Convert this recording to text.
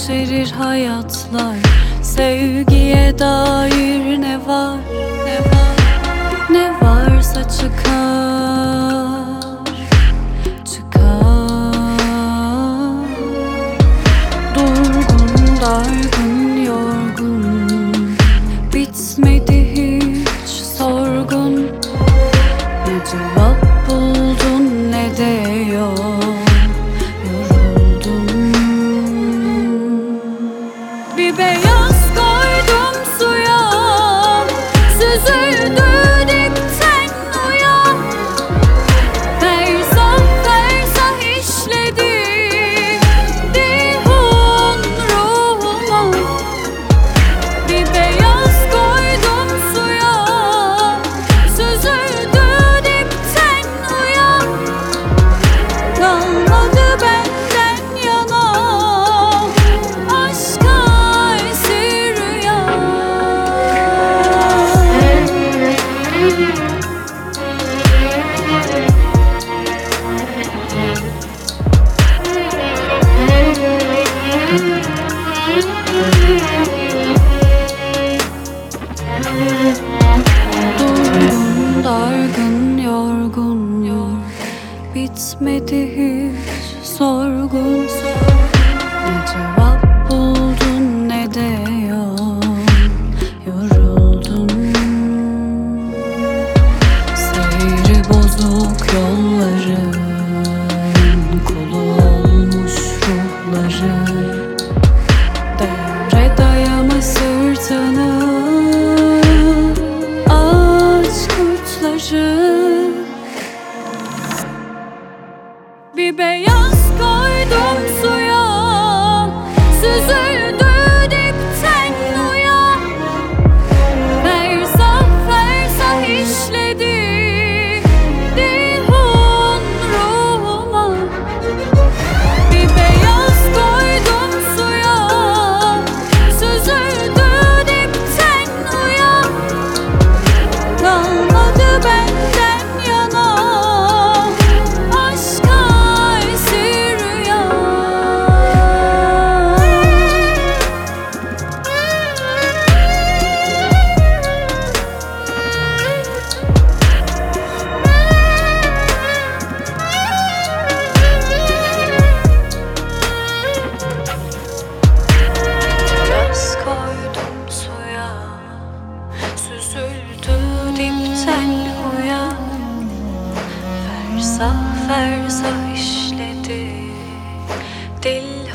verir hayatlar. Sevgiye dair ne var, ne var, ne varsa çıkar, çıkar. Durgun, dargın, yorgun, bitmedi hiç sorgun. Ne cevap buldun ne de yol, yoruldum. Bir beyaz koydum suya, süzüldü dipten uya. Fersah fersah işledi dihun ruhuma. Bir beyaz koydum suya, süzüldü dipten uya. Kalmadı benden yana aşka esir rüya. Durgun, dargın, yorgun, bitmedi hiç sorgun. Ne cevap buldun ne de yol, yoruldum. Seyri bozuk yolların kulu olmuş ruhları. Devre dayamış sırtını ağaç kurtları. Bir beyaz koydum suya, süzüldü dipten uya. Fersah fersah işledi dihun ruhuma. Bir beyaz koydum suya, süzüldü dipten uya. Kalmadı benden yana aşka esir rüya. Yaz koydum suya, süzüldü dipten uya. Fersah fersah işledi dil